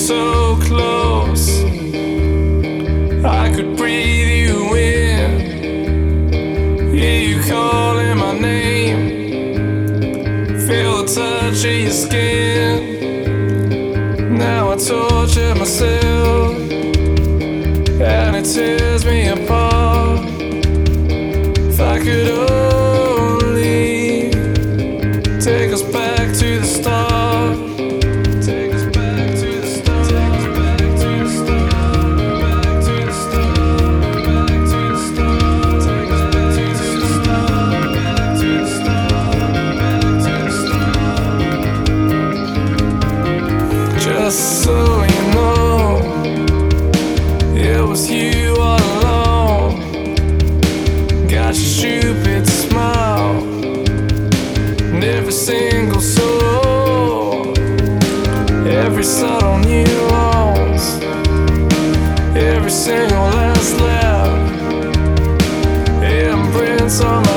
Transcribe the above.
so close, I could breathe you in. Hear you calling my name, feel the touch of your skin. Now I torture myself, and it tears me apart. If I could only take us back to the start. Take us back to the start. Take us back to the start. Back to the start. Back to the start. Take us back to the start. Back to the start. Back to the start. Just so you know, it was you all along. Got your stupid smile and every single soul, every subtle nuance, every single last laugh, it imprints on my